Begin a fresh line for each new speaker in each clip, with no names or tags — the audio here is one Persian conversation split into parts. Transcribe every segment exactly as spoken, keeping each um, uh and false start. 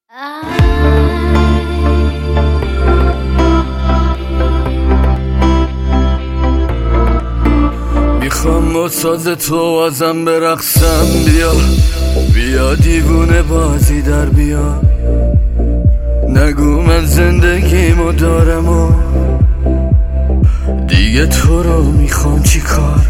میخوام با ساز تو ازم برقصم، بیا بیا دیوونه بازی در بیا. نگو من زندگیمو دارم و دیگه تو رو میخوام چی کار.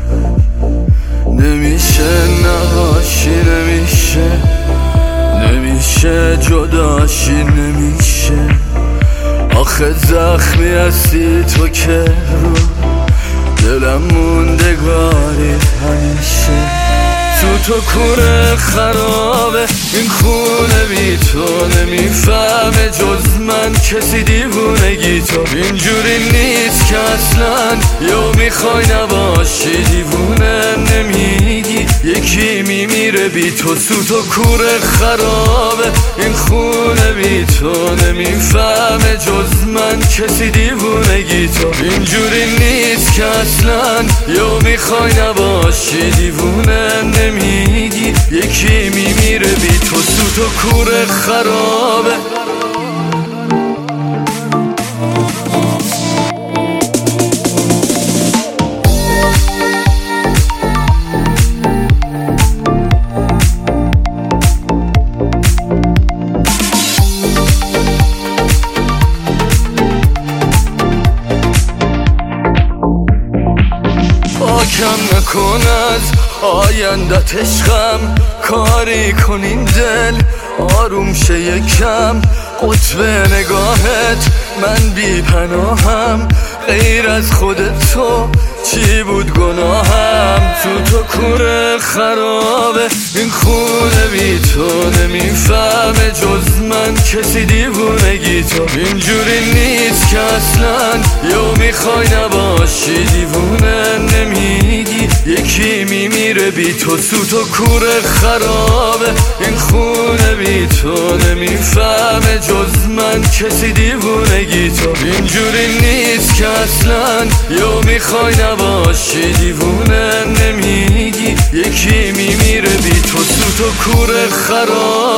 نمیشه نباشی، نمیشه نمیشه جداشی، نمیشه. آخه زخمی هستی تو که رو دلم موندگاری همیشه. تو تو کوره خرابه این خونه بی تو، نمیفهمه جز من کسی دیوونگی تو. اینجوری نیست که اصلا یا میخوای نباشی دیوونه نمیگی یکی میمیره بی تو. تو تو کوره خرابه این خونه بی تو، نمیفهمه جز من کسی دیوونگی تو. اینجوری نیست که اصلا یا میخوای نباشی دیوونه نمیگی یکی میمیره بی تو. تو تو کوره خرابه. پاکم نکن از آیندت عشقم، کاری کن این دل آروم شه یکم. قطب نگاهت من بی پناهم، غیر از خودت تو چی بود گناهم. تو تو کوره خرابه این خونه بی تو، نمیفهمه جز من کسی دیوونگی تو. اینجوری نیست که اصلا یا میخوای نباشی دیوونه نمیگی یکی میمیره بی تو. تو تو کوره خرابه این خونه بی تو، نمیفهمه جز من کسی دیوونگی تو. اینجوری نیست که اصلا یا میخوای نباشی دیوونه نمیگی یکی میمیره بی تو. تو تو کوره خرابه.